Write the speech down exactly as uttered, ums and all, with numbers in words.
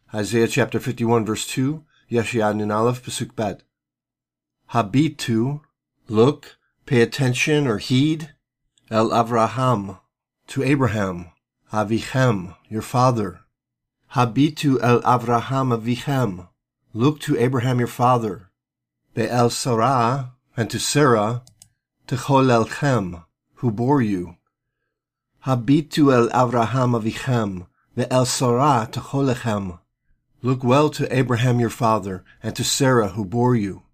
Isaiah chapter fifty-one verse two, Yeshaya Nun Aleph Pasuk Bet. Habitu, look, pay attention or heed, El Avraham, to Abraham, Avichem, your father. Habitu El Avraham Avichem, look to Abraham your father. Be'el Sarah, and to Sarah, Techolelchem, who bore you. Habitu El Avraham Avichem, Be'el Sarah Techolechem, look well to Abraham your father, and to Sarah who bore you.